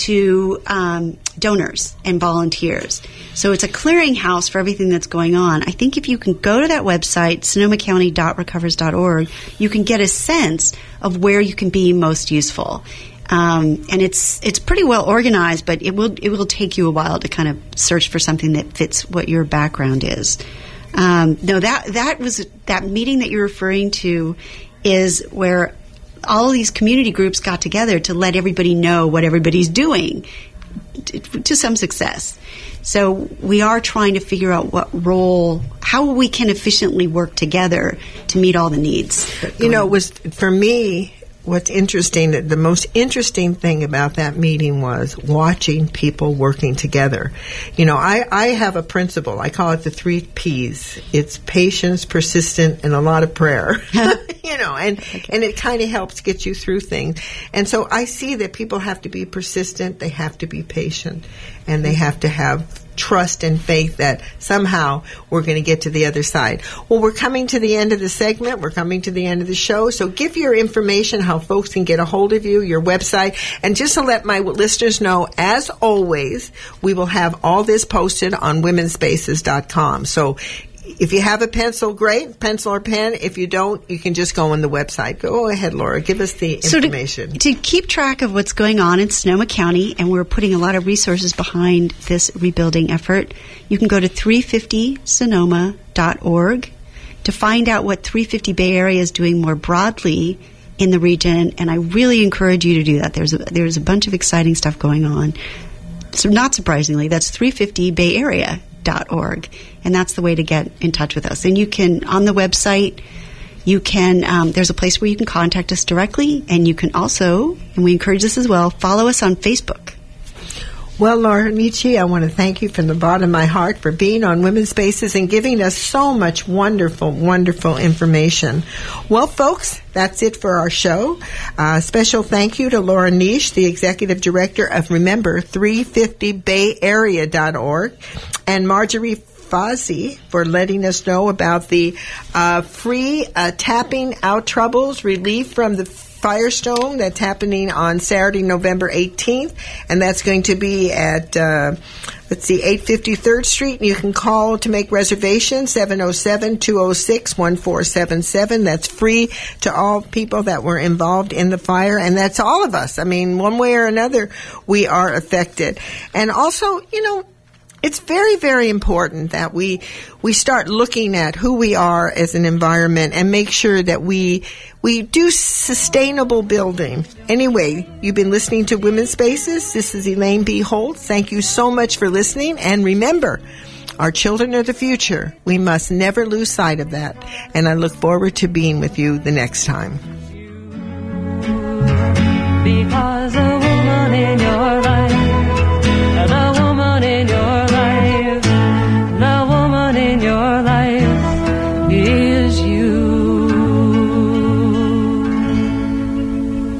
Speaker 6: to um, donors and volunteers. So it's a clearinghouse for everything that's going on. I think if you can go to that website, sonoma county dot recovers dot org, you can get a sense of where you can be most useful. Um, and it's it's pretty well organized, but it will it will take you a while to kind of search for something that fits what your background is. Um, no, that that was that meeting that you're referring to is where all these community groups got together to let everybody know what everybody's doing to, to some success. So we are trying to figure out what role, how we can efficiently work together to meet all the needs.
Speaker 2: You know, it was, for me, what's interesting, the most interesting thing about that meeting was watching people working together. You know, I, I have a principle. I call it the three P's. It's patience, persistent, and a lot of prayer. You know, and, and it kind of helps get you through things. And so I see that people have to be persistent, they have to be patient, and they have to have trust and faith that somehow we're going to get to the other side. Well, we're coming to the end of the segment. We're coming to the end of the show. So give your information, how folks can get a hold of you, your website. And just to let my listeners know, as always, we will have all this posted on women's spaces dot com. So if you have a pencil, great, pencil or pen. If you don't, you can just go on the website. Go ahead, Laura. Give us the information.
Speaker 6: So to, to keep track of what's going on in Sonoma County, and we're putting a lot of resources behind this rebuilding effort, you can go to three fifty sonoma dot org to find out what three fifty Bay Area is doing more broadly in the region, and I really encourage you to do that. There's a, there's a bunch of exciting stuff going on. So not surprisingly, that's three fifty bay area dot org, and that's the way to get in touch with us. And you can, on the website, you can, um, there's a place where you can contact us directly, and you can also, and we encourage this as well, follow us on Facebook.
Speaker 2: Well, Laura Nietzsche, I want to thank you from the bottom of my heart for being on Women's Spaces and giving us so much wonderful, wonderful information. Well, folks, that's it for our show. Uh, special thank you to Laura Nietzsche, the Executive Director of, remember, three fifty bay area dot org, and Marjorie Fozzie for letting us know about the uh, free uh, Tapping Out Troubles Relief from the Firestone that's happening on Saturday, November eighteenth, and that's going to be at, uh, let's see, eight fifty-third Street, and you can call to make reservations, seven oh seven, two oh six, one four seven seven. That's free to all people that were involved in the fire, and that's all of us. I mean, one way or another, we are affected. And also, you know, it's very, very important that we we start looking at who we are as an environment and make sure that we we do sustainable building. Anyway, you've been listening to Women's Spaces. This is Elaine B. Holt. Thank you so much for listening. And remember, our children are the future. We must never lose sight of that. And I look forward to being with you the next time.